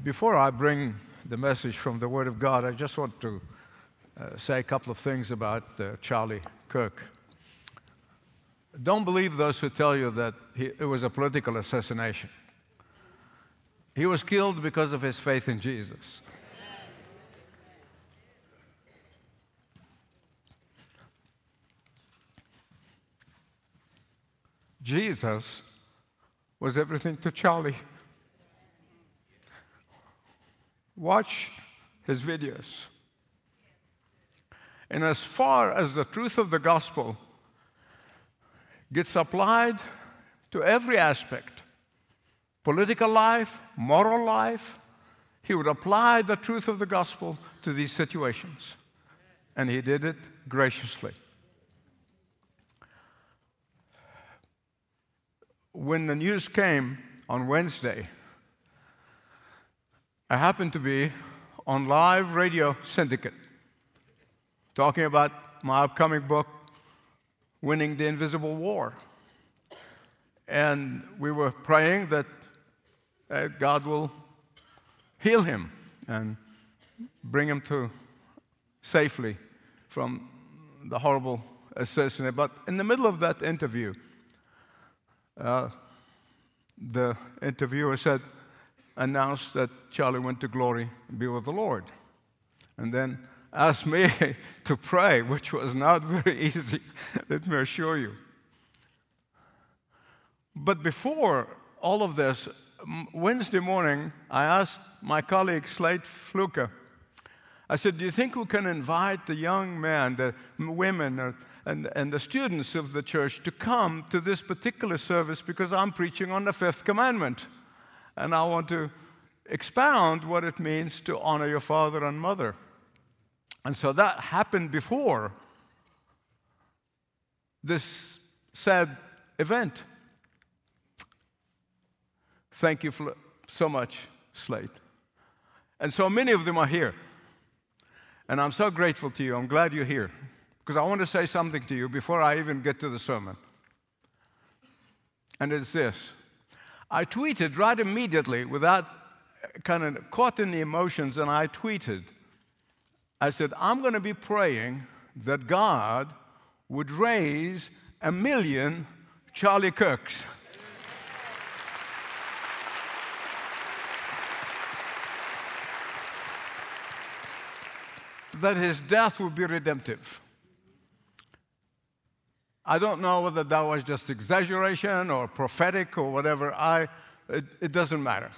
Before I bring the message from the Word of God, I just want to say a couple of things about Charlie Kirk. Don't believe those who tell you that it was a political assassination. He was killed because of his faith in Jesus. Jesus was everything to Charlie. Watch his videos. And as far as the truth of the gospel gets applied to every aspect, political life, moral life, he would apply the truth of the gospel to these situations. And he did it graciously. When the news came on Wednesday, I happened to be on live radio syndicate talking about my upcoming book, Winning the Invisible War. And we were praying that God will heal him and bring him to safely from the horrible assassination. But in the middle of that interview, the interviewer announced that Charlie went to glory and be with the Lord. And then asked me to pray, which was not very easy, let me assure you. But before all of this, Wednesday morning, I asked my colleague, Slate Fluker, I said, do you think we can invite the young men, the women, and the students of the church to come to this particular service because I'm preaching on the fifth commandment. And I want to expound what it means to honor your father and mother. And so that happened before this sad event. Thank you so much, Slate. And so many of them are here. And I'm so grateful to you. I'm glad you're here. Because I want to say something to you before I even get to the sermon. And it's this. I tweeted right immediately without kind of caught in the emotions, and I tweeted. I said, I'm going to be praying that God would raise 1 million Charlie Kirks. That his death would be redemptive. I don't know whether that was just exaggeration or prophetic or whatever. It doesn't matter.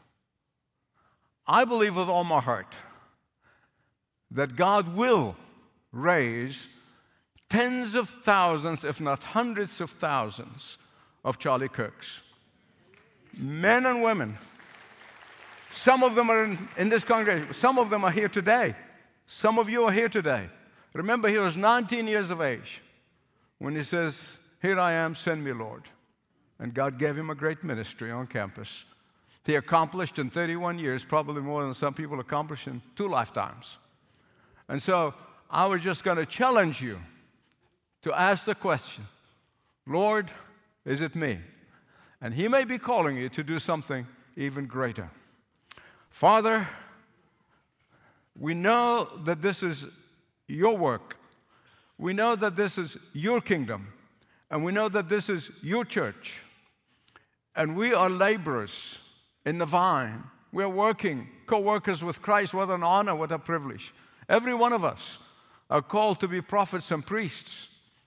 I believe with all my heart that God will raise tens of thousands, if not hundreds of thousands, of Charlie Kirks. Men and women. Some of them are in this congregation. Some of them are here today. Some of you are here today. Remember, he was 19 years of age when he says, here I am, send me, Lord. And God gave him a great ministry on campus. He accomplished in 31 years, probably more than some people accomplish in 2 lifetimes. And so I was just going to challenge you to ask the question, Lord, is it me? And he may be calling you to do something even greater. Father, we know that this is your work. We know that this is your kingdom. And we know that this is your church. And we are laborers in the vine. We are working, co-workers with Christ. What an honor, what a privilege. Every one of us are called to be prophets and priests.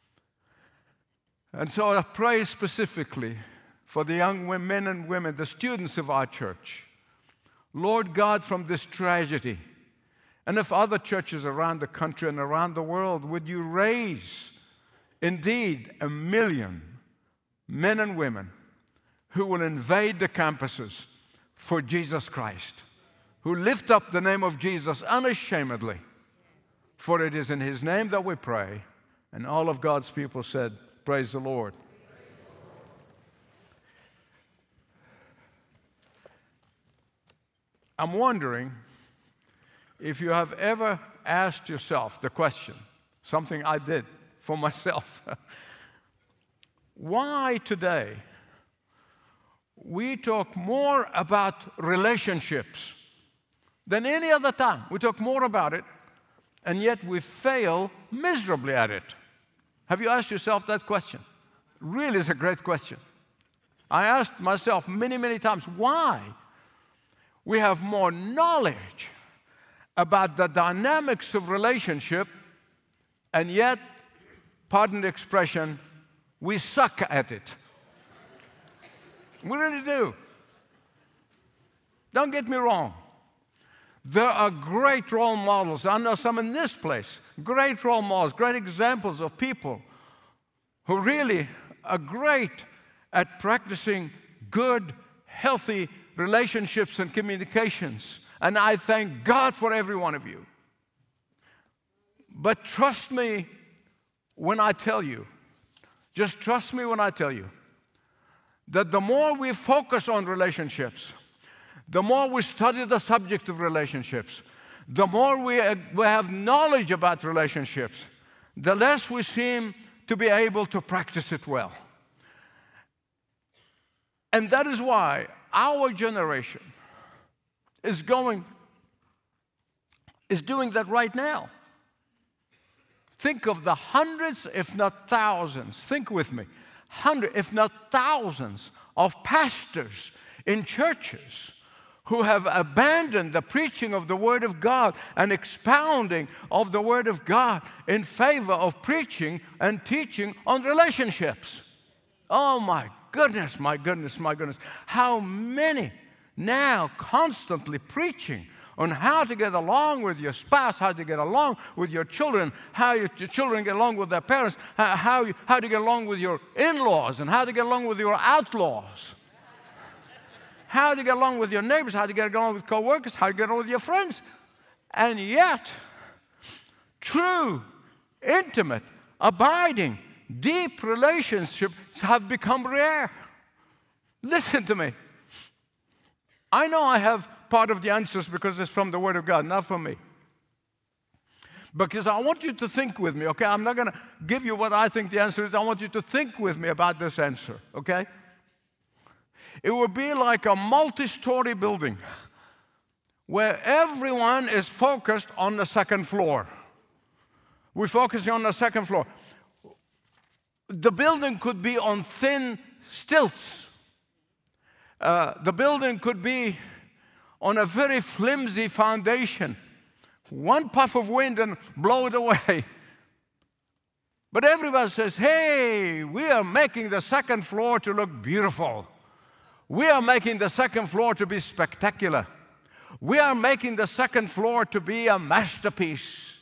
And so I pray specifically for the young men and women, the students of our church. Lord God, from this tragedy, and if other churches around the country and around the world, would you raise indeed 1 million men and women who will invade the campuses for Jesus Christ, who lift up the name of Jesus unashamedly. For it is in his name that we pray. And all of God's people said, praise the Lord. I'm wondering if you have ever asked yourself the question, something I did for myself, why today we talk more about relationships than any other time. We talk more about it, and yet we fail miserably at it. Have you asked yourself that question? Really is a great question. I asked myself many, many times, why? We have more knowledge about the dynamics of relationship, and yet, pardon the expression, we suck at it. We really do. Don't get me wrong. There are great role models. I know some in this place. Great role models, great examples of people who really are great at practicing good, healthy relationships and communications. And I thank God for every one of you. But trust me when I tell you, just trust me when I tell you, that the more we focus on relationships, the more we study the subject of relationships, the more we have knowledge about relationships, the less we seem to be able to practice it well. And that is why our generation is doing that right now. Think of the hundreds, if not thousands, think with me, hundreds, if not thousands of pastors in churches who have abandoned the preaching of the Word of God and expounding of the Word of God in favor of preaching and teaching on relationships. Oh my goodness, my goodness, my goodness. How many now constantly preaching on how to get along with your spouse, how to get along with your children, how your children get along with their parents, how to get along with your in-laws, and how to get along with your outlaws. How to get along with your neighbors, how to get along with co-workers, how to get along with your friends. And yet, true, intimate, abiding, deep relationships have become rare. Listen to me. I know I have part of the answers because it's from the Word of God, not from me. Because I want you to think with me, okay? I'm not going to give you what I think the answer is. I want you to think with me about this answer, okay? It would be like a multi-story building where everyone is focused on the second floor. We're focusing on the second floor. The building could be on thin stilts. The building could be on a very flimsy foundation. One puff of wind and blow it away. But everybody says, hey, we are making the second floor to look beautiful. We are making the second floor to be spectacular. We are making the second floor to be a masterpiece.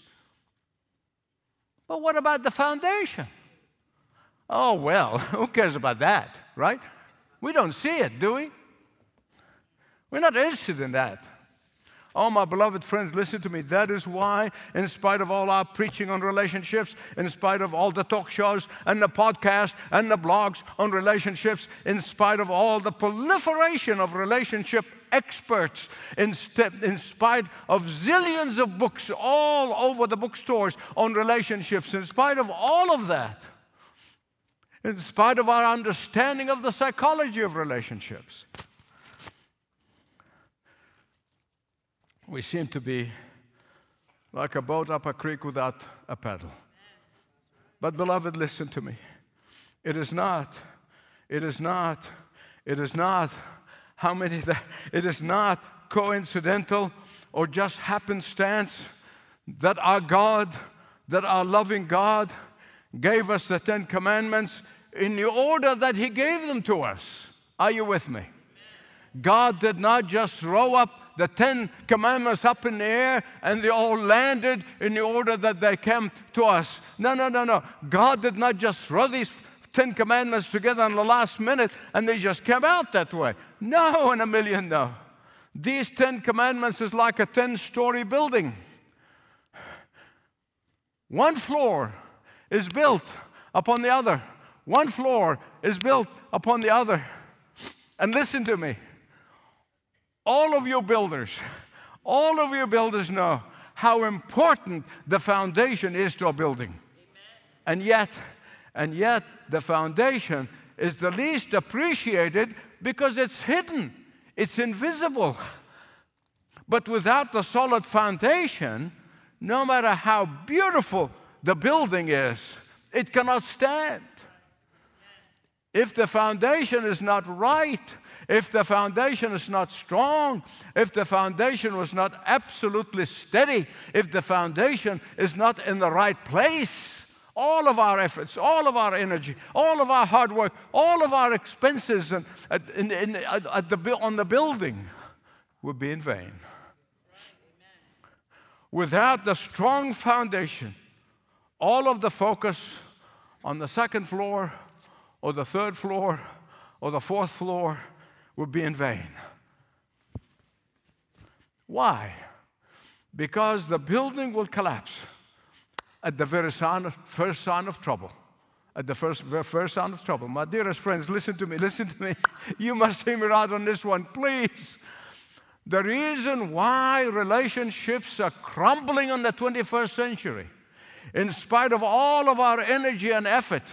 But what about the foundation? Oh, well, who cares about that, right? We don't see it, do we? We're not interested in that. Oh, my beloved friends, listen to me. That is why, in spite of all our preaching on relationships, in spite of all the talk shows and the podcasts and the blogs on relationships, in spite of all the proliferation of relationship experts, in spite of zillions of books all over the bookstores on relationships, in spite of all of that, in spite of our understanding of the psychology of relationships, we seem to be like a boat up a creek without a paddle. But beloved, listen to me. It is not coincidental or just happenstance that our God, that our loving God gave us the 10 Commandments in the order that He gave them to us. Are you with me? God did not just throw up the 10 Commandments up in the air and they all landed in the order that they came to us. No. God did not just throw these 10 Commandments together in the last minute and they just came out that way. No, in a million, no. These 10 Commandments is like a 10-story building. One floor is built upon the other. One floor is built upon the other. And listen to me. All of you builders know how important the foundation is to a building. And yet, the foundation is the least appreciated because it's hidden. It's invisible. But without the solid foundation, no matter how beautiful the building is, it cannot stand. If the foundation is not right, if the foundation is not strong, if the foundation was not absolutely steady, if the foundation is not in the right place, all of our efforts, all of our energy, all of our hard work, all of our expenses on the building would be in vain. Without the strong foundation, all of the focus on the second floor or the third floor or the fourth floor would be in vain. Why? Because the building will collapse at the very first sign of trouble. At the first sign of trouble. My dearest friends, listen to me. You must hear me right on this one, please. The reason why relationships are crumbling in the 21st century, in spite of all of our energy and effort,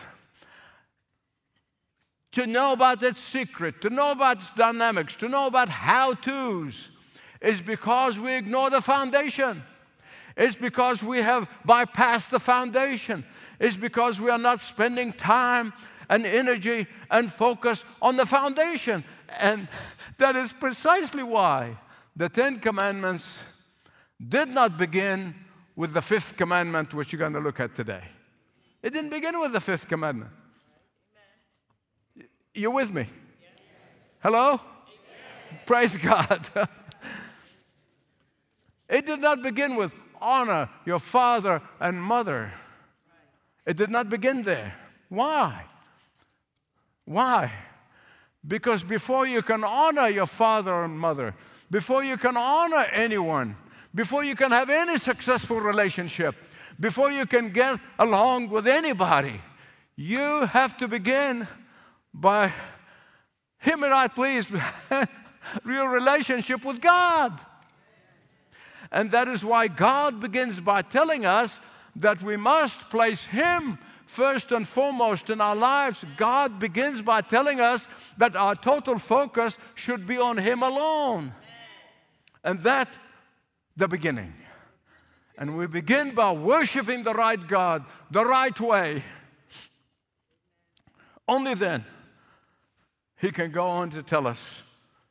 to know about its secret, to know about its dynamics, to know about how-tos, is because we ignore the foundation. It's because we have bypassed the foundation. It's because we are not spending time and energy and focus on the foundation. And that is precisely why the Ten Commandments did not begin with the fifth commandment, which you're going to look at today. It didn't begin with the fifth commandment. You with me? Yes. Hello? Yes. Praise God. It did not begin with honor your father and mother. It did not begin there. Why? Why? Because before you can honor your father and mother, before you can honor anyone, before you can have any successful relationship, before you can get along with anybody, you have to begin by, hear me right please, your relationship with God. And that is why God begins by telling us that we must place Him first and foremost in our lives. God begins by telling us that our total focus should be on Him alone. And that's the beginning. And we begin by worshiping the right God, the right way. Only then He can go on to tell us,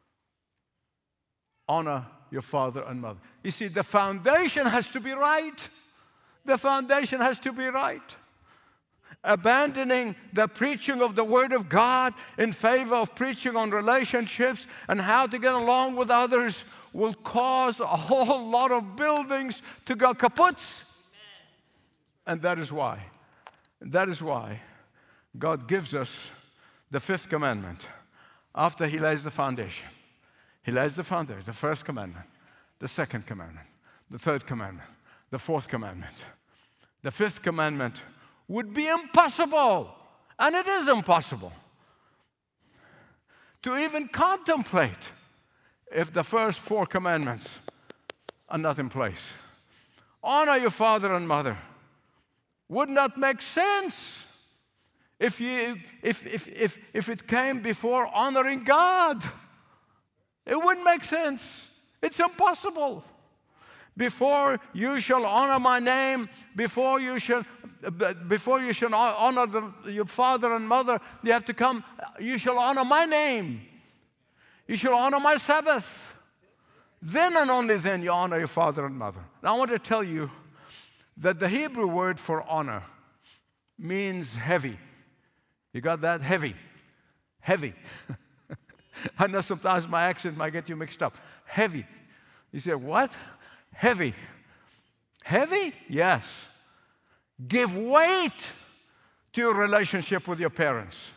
honor your father and mother. You see, the foundation has to be right. The foundation has to be right. Abandoning the preaching of the Word of God in favor of preaching on relationships and how to get along with others will cause a whole lot of buildings to go kaput. And that is why God gives us the fifth commandment after He lays the foundation. He lays the foundation, the first commandment, the second commandment, the third commandment, the fourth commandment. The fifth commandment would be impossible, and it is impossible, to even contemplate if the first four commandments are not in place. Honor your father and mother would not make sense if it came before honoring God. It wouldn't make sense. It's impossible. Before you shall honor my name, before you shall honor your father and mother, you have to come, you shall honor my name. You shall honor my Sabbath. Then and only then you honor your father and mother. Now I want to tell you that the Hebrew word for honor means heavy. You got that? Heavy. Heavy. I know sometimes my accent might get you mixed up. Heavy. You say, what? Heavy. Heavy? Yes. Give weight to your relationship with your parents.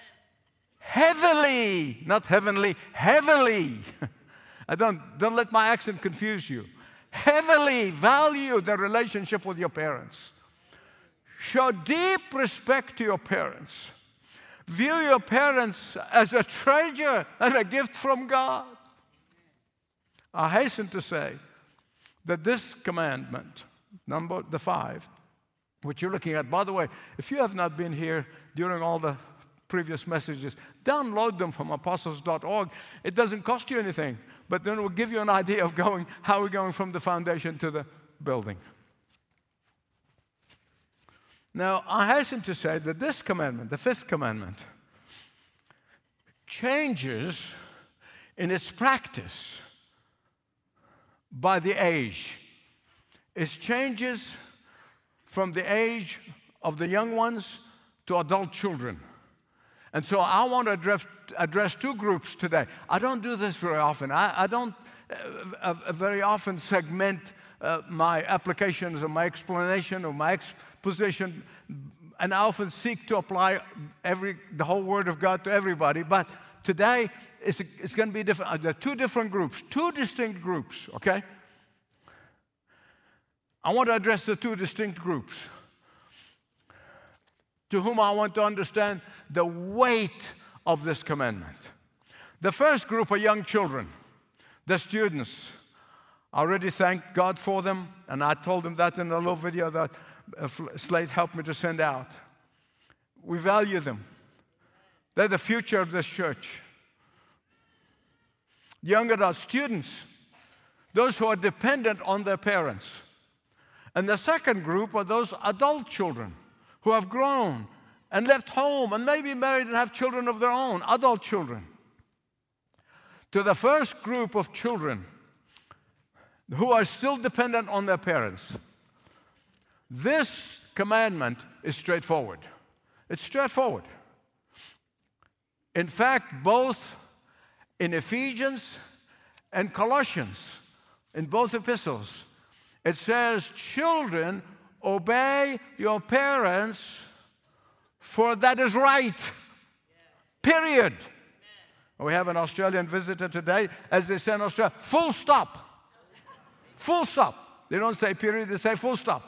Heavily, not heavenly, heavily. Don't let my accent confuse you. Heavily value the relationship with your parents. Show deep respect to your parents. View your parents as a treasure and a gift from God. I hasten to say that this commandment, the 5, which you're looking at, by the way, if you have not been here during all the previous messages, download them from apostles.org. It doesn't cost you anything. but then we'll give you an idea of how we're going from the foundation to the building. Now, I hasten to say that this commandment, the fifth commandment, changes in its practice by the age. It changes from the age of the young ones to adult children. And so I want to address two groups today. I don't do this very often. I don't very often segment my applications or my explanation or my exposition, and I often seek to apply the whole Word of God to everybody. But today, it's going to be different. There are two different groups, two distinct groups, okay? I want to address the two distinct groups to whom I want to understand the weight of this commandment. The first group are young children, the students. I already thank God for them, and I told them that in a little video that Slate helped me to send out. We value them. They're the future of this church. Young adult students, those who are dependent on their parents. And the second group are those adult children who have grown and left home and maybe married and have children of their own, adult children. To the first group of children who are still dependent on their parents, this commandment is straightforward. It's straightforward. In fact, both in Ephesians and Colossians, in both epistles, it says, children, obey your parents, for that is right. Period. We have an Australian visitor today, as they say in Australia, full stop. Full stop. They don't say period, they say full stop.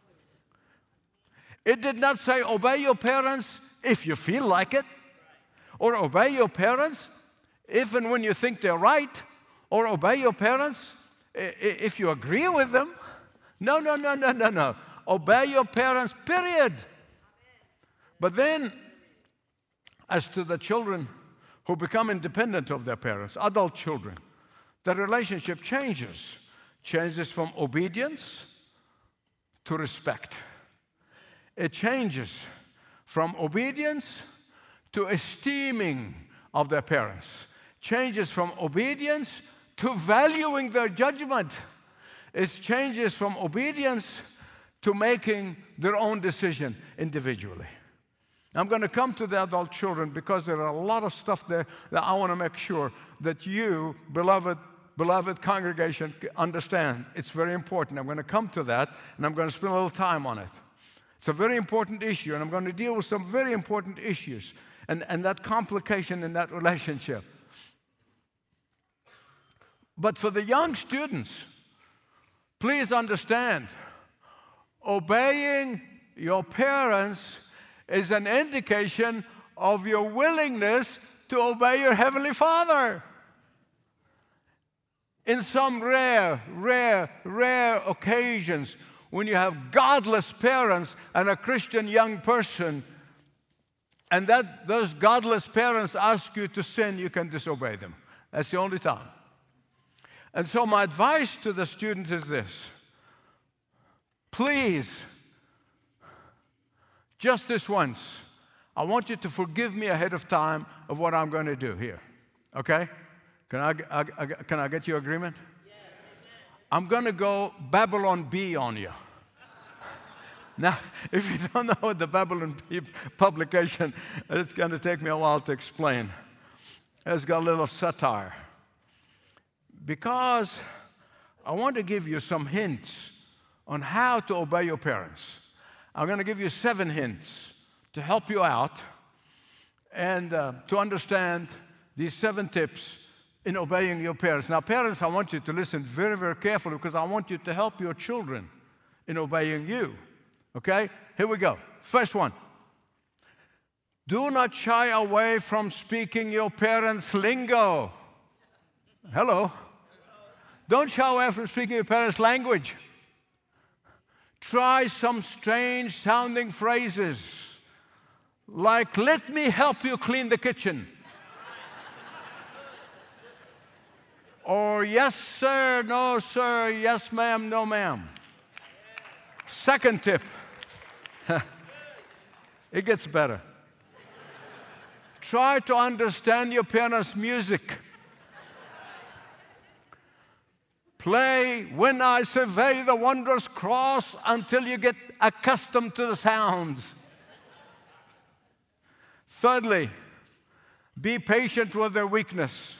It did not say obey your parents if you feel like it, or obey your parents if and when you think they're right, or obey your parents if you agree with them. No. Obey your parents, period. But then, as to the children who become independent of their parents, adult children, the relationship changes from obedience to respect. It changes from obedience to esteeming of their parents. Changes from obedience to valuing their judgment. It changes from obedience to making their own decision individually. I'm going to come to the adult children because there are a lot of stuff there that I want to make sure that you, beloved congregation, understand. It's very important. I'm going to come to that, and I'm going to spend a little time on it. It's a very important issue, and I'm going to deal with some very important issues and that complication in that relationship. But for the young students, please understand, obeying your parents is an indication of your willingness to obey your Heavenly Father. In some rare occasions, when you have godless parents and a Christian young person, and those godless parents ask you to sin, you can disobey them. That's the only time. And so my advice to the students is this. Please, just this once, I want you to forgive me ahead of time of what I'm going to do here. Okay? Can I get your agreement? Yes. I'm going to go Babylon Bee on you. Now, if you don't know what the Babylon Bee publication, it's going to take me a while to explain. It's got a little satire. Because I want to give you some hints on how to obey your parents. I'm going to give you 7 hints to help you out and to understand these 7 tips in obeying your parents. Now, parents, I want you to listen very, very carefully because I want you to help your children in obeying you. Okay? Here we go. First one. Do not shy away from speaking your parents' lingo. Hello. Don't shy away from speaking your parents' language. Try some strange sounding phrases like, let me help you clean the kitchen. or yes, sir, no, sir, yes, ma'am, no, ma'am. Second tip. It gets better. Try to understand your parents' music. Play When I Survey the Wondrous Cross until you get accustomed to the sounds. Thirdly, be patient with their weakness.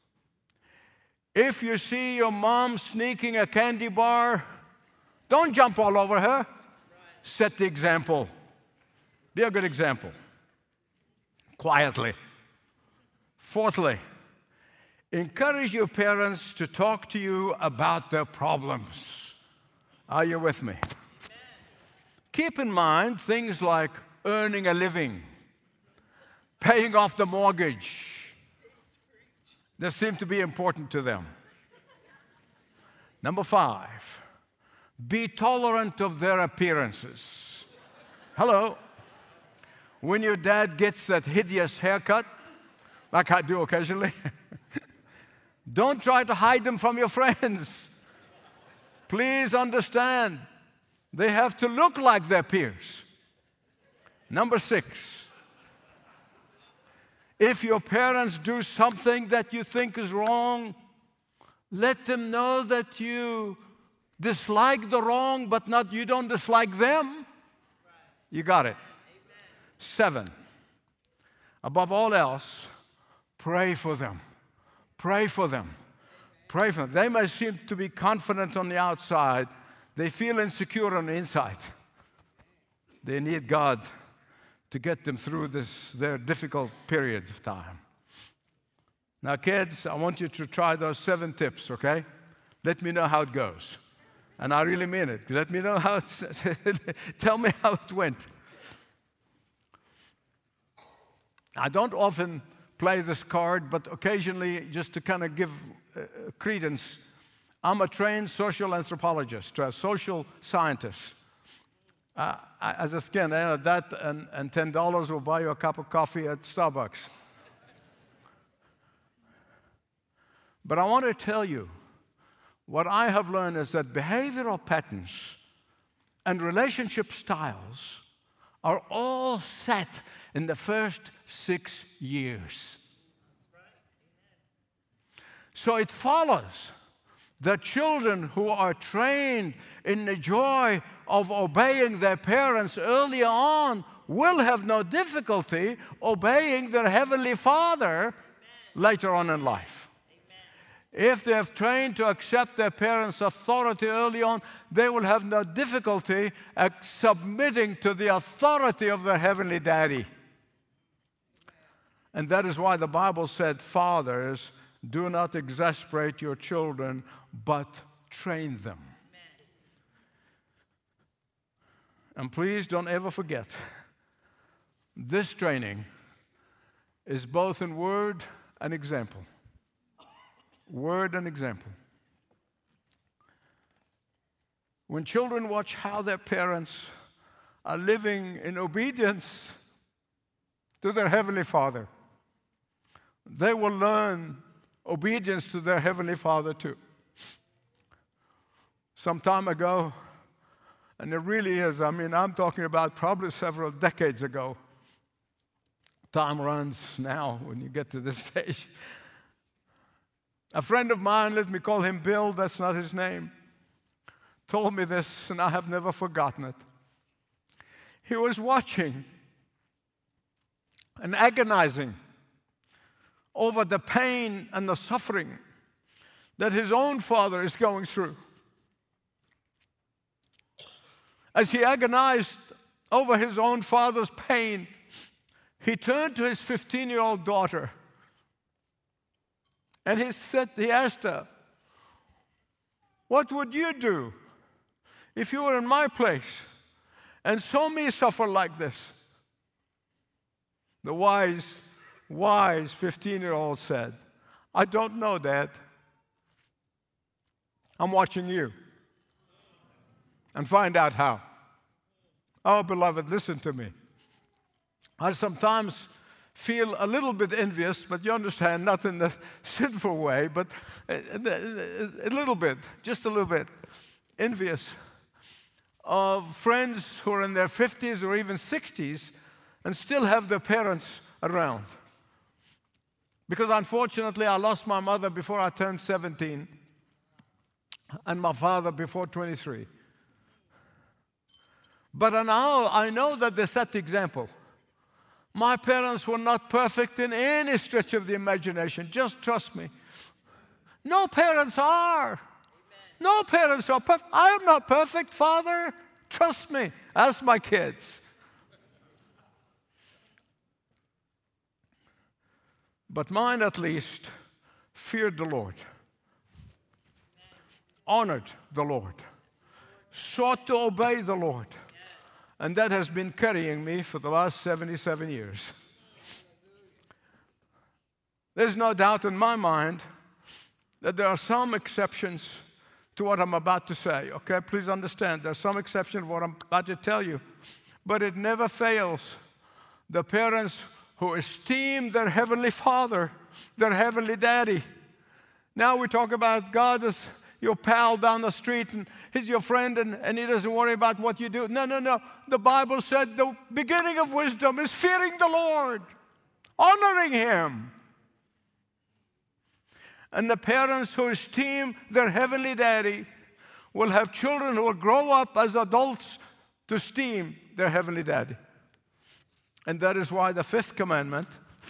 If you see your mom sneaking a candy bar, don't jump all over her. Set the example. Be a good example. Quietly. Fourthly, encourage your parents to talk to you about their problems. Are you with me? Keep in mind things like earning a living, paying off the mortgage. They seem to be important to them. Number 5, be tolerant of their appearances. Hello. When your dad gets that hideous haircut, like I do occasionally, don't try to hide them from your friends. Please understand, they have to look like their peers. Number 6, if your parents do something that you think is wrong, let them know that you dislike the wrong, but not you don't dislike them. You got it. 7, above all else, pray for them. Pray for them. Pray for them. They may seem to be confident on the outside. They feel insecure on the inside. They need God to get them through their difficult periods of time. Now, kids, I want you to try those 7 tips, okay? Let me know how it goes. And I really mean it. Let me know how tell me how it went. I don't often play this card, but occasionally, just to kind of give credence, I'm a trained social anthropologist, a social scientist. As a skin, that and $10 will buy you a cup of coffee at Starbucks. But I want to tell you, what I have learned is that behavioral patterns and relationship styles are all set in the first 6 years. So it follows that children who are trained in the joy of obeying their parents early on will have no difficulty obeying their Heavenly Father later on in life. If they have trained to accept their parents' authority early on, they will have no difficulty at submitting to the authority of their Heavenly Daddy. And that is why the Bible said, fathers, do not exasperate your children, but train them. And please don't ever forget, this training is both in word and example. Word and example. When children watch how their parents are living in obedience to their Heavenly Father, they will learn obedience to their Heavenly Father too. Some time ago, and it really is, I'm talking about probably several decades ago. Time runs now when you get to this stage. A friend of mine, let me call him Bill, that's not his name, told me this, and I have never forgotten it. He was watching and agonizing over the pain and the suffering that his own father is going through. As he agonized over his own father's pain, he turned to his 15-year-old daughter and he asked her, what would you do if you were in my place and saw me suffer like this? The wise 15-year-old said, I don't know, Dad. I'm watching you. And find out how. Oh, beloved, listen to me. I sometimes feel a little bit envious, but you understand, not in a sinful way, but a little bit, just a little bit, envious of friends who are in their 50s or even 60s and still have their parents around. Because unfortunately, I lost my mother before I turned 17 and my father before 23. But now I know that they set the example. My parents were not perfect in any stretch of the imagination. Just trust me. No parents are. No parents are perfect. I am not perfect, Father. Trust me. Ask my kids. But mine, at least, feared the Lord, honored the Lord, sought to obey the Lord. And that has been carrying me for the last 77 years. There's no doubt in my mind that there are some exceptions to what I'm about to say, okay? Please understand, there's some exception to what I'm about to tell you. But it never fails. The parents who esteem their heavenly Father, their heavenly Daddy. Now we talk about God as your pal down the street, and he's your friend, and he doesn't worry about what you do. No. The Bible said the beginning of wisdom is fearing the Lord, honoring Him. And the parents who esteem their heavenly Daddy will have children who will grow up as adults to esteem their heavenly Daddy. And that is why the fifth commandment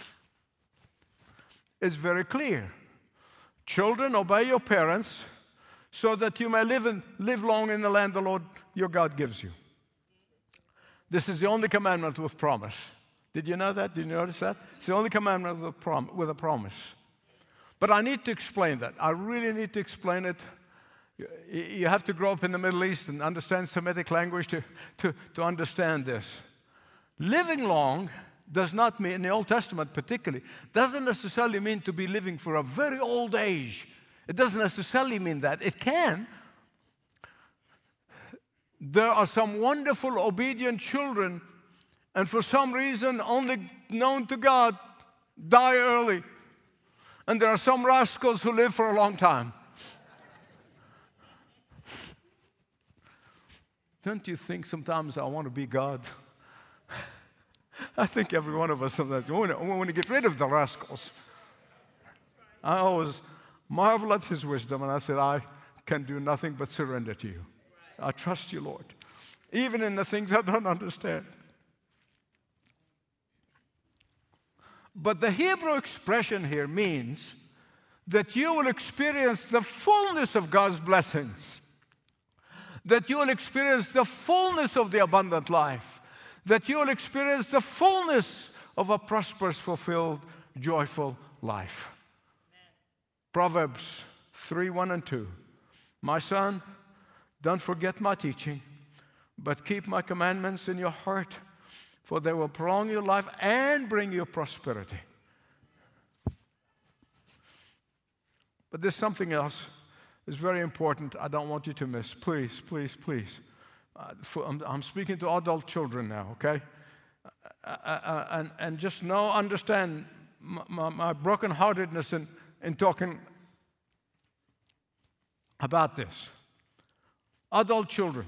is very clear. Children, obey your parents so that you may live long in the land the Lord your God gives you. This is the only commandment with promise. Did you know that? Did you notice that? It's the only commandment with a promise. But I need to explain that. I really need to explain it. You have to grow up in the Middle East and understand Semitic language to understand this. Living long does not mean, in the Old Testament particularly, doesn't necessarily mean to be living for a very old age. It doesn't necessarily mean that. It can. There are some wonderful, obedient children, and for some reason only known to God, die early. And there are some rascals who live for a long time. Don't you think sometimes I want to be God? I think every one of us sometimes we want to get rid of the rascals. I always marvel at His wisdom, and I said, I can do nothing but surrender to you. I trust you, Lord, even in the things I don't understand. But the Hebrew expression here means that you will experience the fullness of God's blessings, that you will experience the fullness of the abundant life, that you will experience the fullness of a prosperous, fulfilled, joyful life. Proverbs 3:1 and 2. My son, don't forget my teaching, but keep my commandments in your heart, for they will prolong your life and bring you prosperity. But there's something else that's very important I don't want you to miss. Please, please, please. I'm speaking to adult children now, okay? And just understand my brokenheartedness in talking about this. Adult children,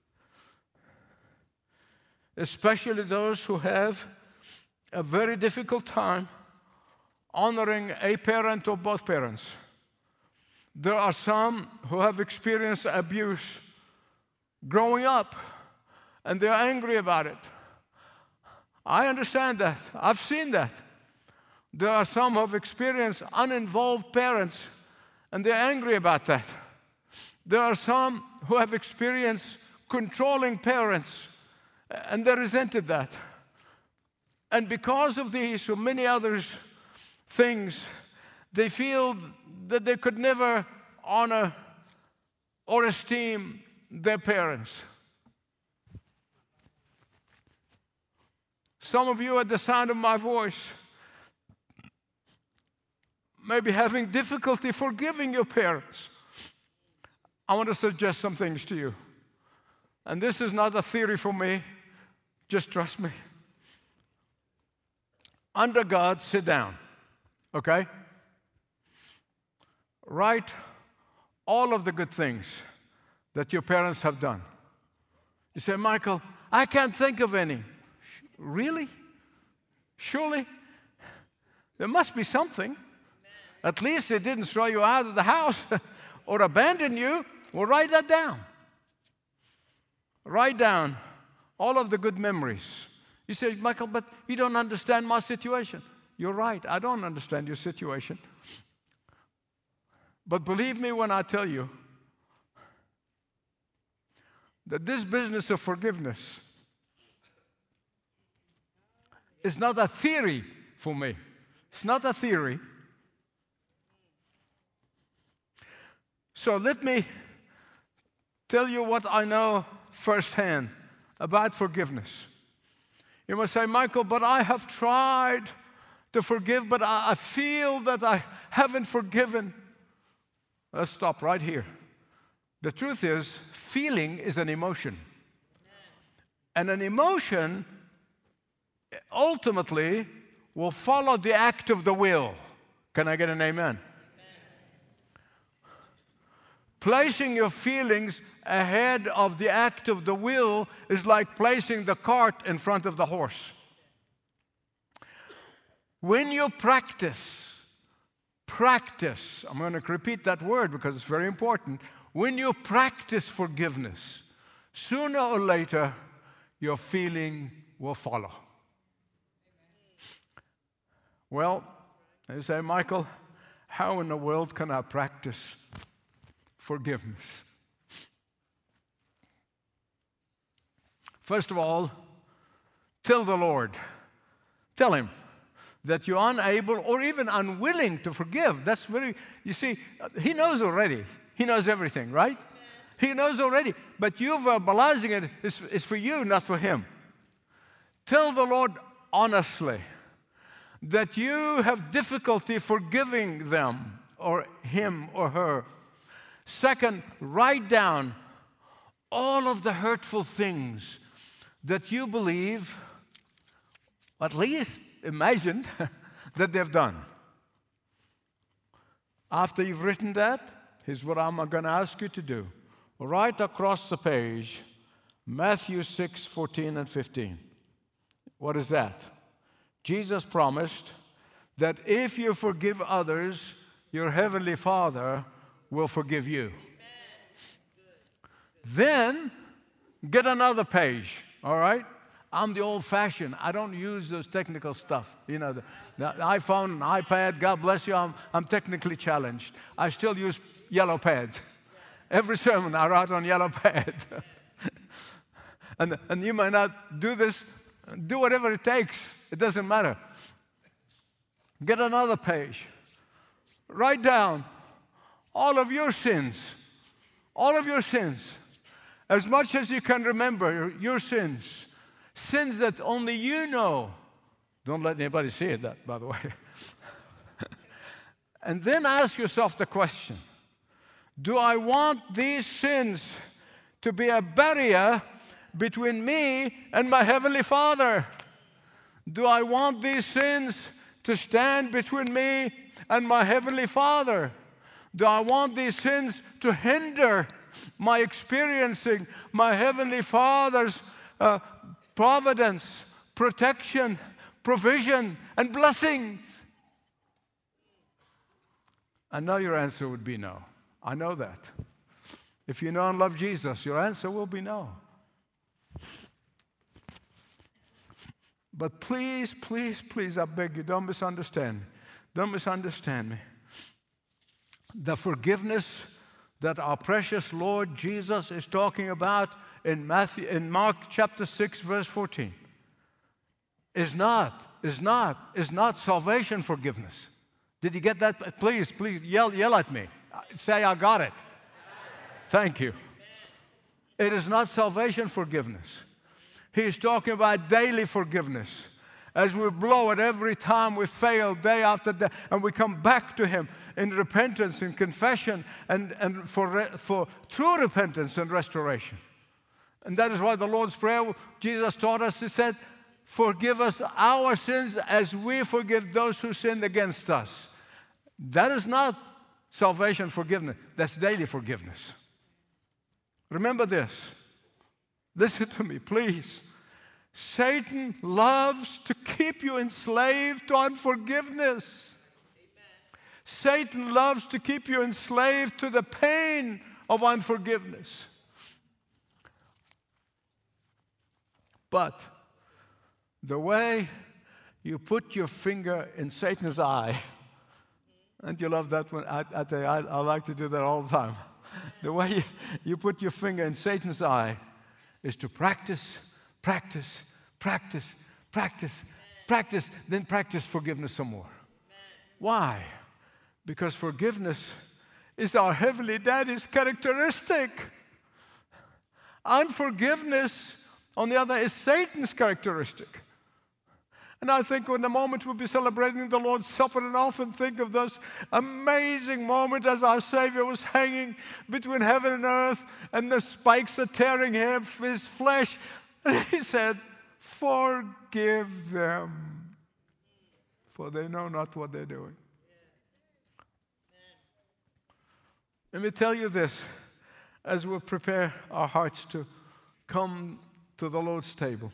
especially those who have a very difficult time honoring a parent or both parents. There are some who have experienced abuse growing up, and they're angry about it. I understand that. I've seen that. There are some who have experienced uninvolved parents, and they're angry about that. There are some who have experienced controlling parents, and they resented that. And because of these or many other things, they feel that they could never honor or esteem their parents. Some of you, at the sound of my voice, may be having difficulty forgiving your parents. I want to suggest some things to you. And this is not a theory for me. Just trust me. under God, sit down. Okay? Write all of the good things that your parents have done. You say, Michael, I can't think of any. Really? Surely? There must be something. At least they didn't throw you out of the house or abandon you. Well, write that down. Write down all of the good memories. You say, Michael, but you don't understand my situation. You're right. I don't understand your situation. But believe me when I tell you that this business of forgiveness is not a theory for me. It's not a theory. So let me tell you what I know firsthand about forgiveness. You must say, Michael, but I have tried to forgive, but I feel that I haven't forgiven. Let's stop right here. The truth is, feeling is an emotion. And an emotion ultimately will follow the act of the will. Can I get an amen? Placing your feelings ahead of the act of the will is like placing the cart in front of the horse. When you practice, I'm going to repeat that word because it's very important. When you practice forgiveness, sooner or later, your feeling will follow. Well, you say, Michael, how in the world can I practice forgiveness? First of all, tell the Lord. Tell Him that you're unable or even unwilling to forgive. That's very, you see, He knows already. He knows everything, right? He knows already. But you verbalizing it is for you, not for Him. Tell the Lord honestly that you have difficulty forgiving them or him or her. Second, write down all of the hurtful things that you believe, at least imagined, that they've done. After you've written that, here's what I'm going to ask you to do. Right across the page, Matthew 6, 14 and 15. What is that? Jesus promised that if you forgive others, your heavenly Father will forgive you. Then get another page, all right? I'm the old-fashioned. I don't use those technical stuff. You know, the iPhone and iPad, God bless you, I'm technically challenged. I still use yellow pads. Every sermon I write on yellow pad. and you might not do this. Do whatever it takes. It doesn't matter. Get another page. Write down all of your sins. All of your sins. As much as you can remember your sins. Sins that only you know. Don't let anybody see it, that, by the way. And then ask yourself the question, do I want these sins to be a barrier between me and my Heavenly Father? Do I want these sins to stand between me and my Heavenly Father? Do I want these sins to hinder my experiencing my Heavenly Father's providence, protection, provision, and blessings? I know your answer would be no. I know that. If you know and love Jesus, your answer will be no. But please, please, please, I beg you, don't misunderstand me. Don't misunderstand me. The forgiveness that our precious Lord Jesus is talking about in Mark chapter 6, verse 14 is not salvation forgiveness. Did you get that? Please yell at me. Say, I got it. Thank you. It is not salvation forgiveness. He's talking about daily forgiveness. As we blow it every time we fail day after day, and we come back to Him in repentance, in confession, and for true repentance and restoration. And that is why the Lord's Prayer, Jesus taught us, He said, forgive us our sins as we forgive those who sin against us. That is not salvation forgiveness. That's daily forgiveness. Remember this. Listen to me, please. Satan loves to keep you enslaved to unforgiveness. Satan loves to keep you enslaved to the pain of unforgiveness. But the way you put your finger in Satan's eye, and you love that one, I like to do that all the time. The way you put your finger in Satan's eye is to practice, practice, practice, practice, practice, then practice forgiveness some more. Why? Because forgiveness is our Heavenly Daddy's characteristic. Unforgiveness, on the other, is Satan's characteristic. And I think in the moment we'll be celebrating the Lord's Supper, and often think of this amazing moment as our Savior was hanging between heaven and earth, and the spikes are tearing his flesh. And he said, "Forgive them, for they know not what they're doing." Let me tell you this, as we prepare our hearts to come to the Lord's table.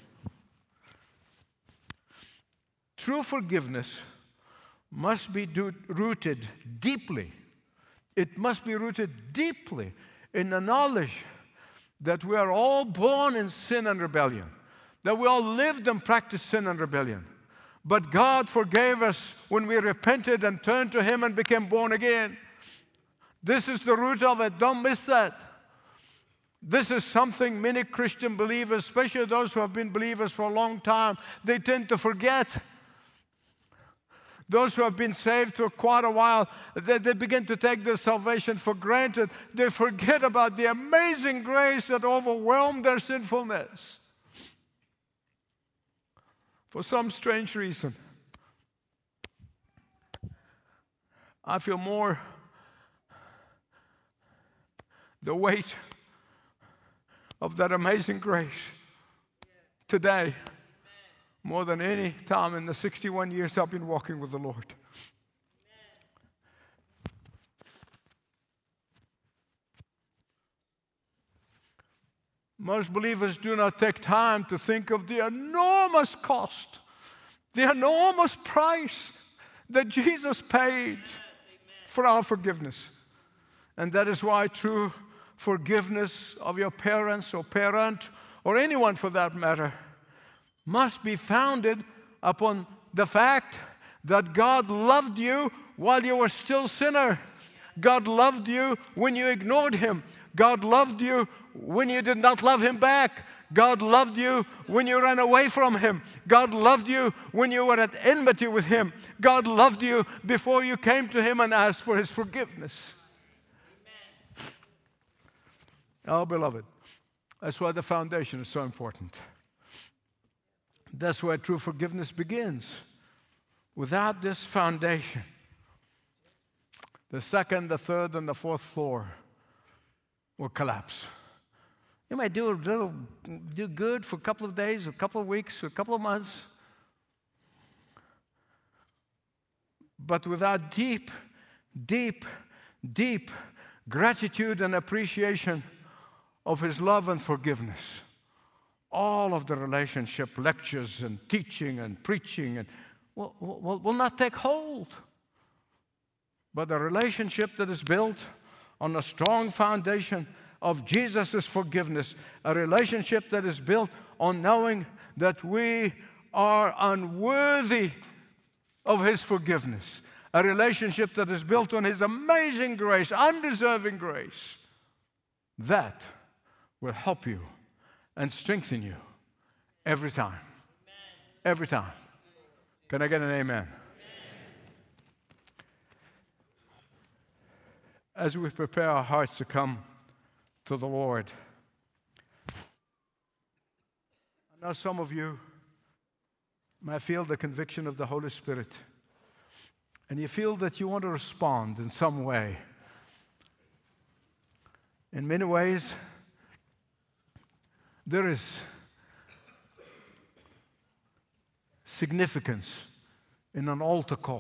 True forgiveness must be rooted deeply. It must be rooted deeply in the knowledge that we are all born in sin and rebellion, that we all lived and practiced sin and rebellion. But God forgave us when we repented and turned to Him and became born again. This is the root of it. Don't miss that. This is something many Christian believers, especially those who have been believers for a long time, they tend to forget. Those who have been saved for quite a while, they begin to take their salvation for granted. They forget about the amazing grace that overwhelmed their sinfulness. For some strange reason, I feel more the weight of that amazing grace today more than any time in the 61 years I've been walking with the Lord. Most believers do not take time to think of the enormous cost, the enormous price that Jesus paid for our forgiveness. And that is why true forgiveness of your parents or parent, or anyone for that matter, must be founded upon the fact that God loved you while you were still a sinner. God loved you when you ignored Him. God loved you when you did not love Him back. God loved you when you ran away from Him. God loved you when you were at enmity with Him. God loved you before you came to Him and asked for His forgiveness. Oh, beloved, that's why the foundation is so important. That's where true forgiveness begins. Without this foundation, the second, the third, and the fourth floor will collapse. You might do good for a couple of days, a couple of weeks, a couple of months, but without deep, deep, deep gratitude and appreciation of His love and forgiveness, all of the relationship lectures and teaching and preaching and will not take hold. But a relationship that is built on a strong foundation of Jesus' forgiveness, a relationship that is built on knowing that we are unworthy of His forgiveness, a relationship that is built on His amazing grace, undeserving grace, that will help you and strengthen you every time. Amen. Every time. Can I get an amen? Amen? As we prepare our hearts to come to the Lord, I know some of you might feel the conviction of the Holy Spirit, and you feel that you want to respond in some way. In many ways, there is significance in an altar call.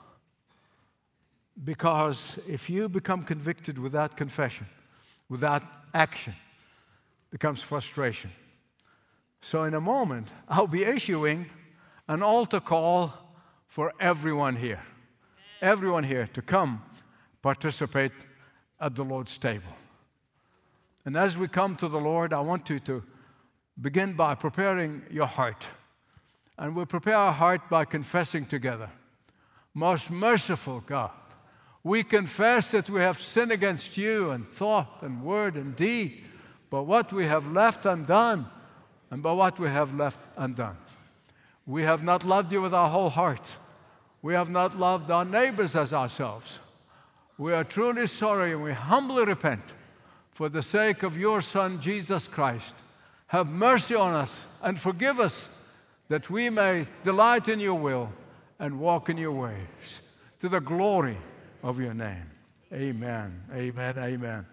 Because if you become convicted without confession, without action, becomes frustration. So in a moment, I'll be issuing an altar call for everyone here. Everyone here to come participate at the Lord's table. And as we come to the Lord, I want you to begin by preparing your heart. And we'll prepare our heart by confessing together. Most merciful God, we confess that we have sinned against you in thought and word and deed, by what we have left undone and by what we have left undone. We have not loved you with our whole heart. We have not loved our neighbors as ourselves. We are truly sorry and we humbly repent for the sake of your Son, Jesus Christ. Have mercy on us and forgive us that we may delight in your will and walk in your ways to the glory of your name. Amen, amen, amen.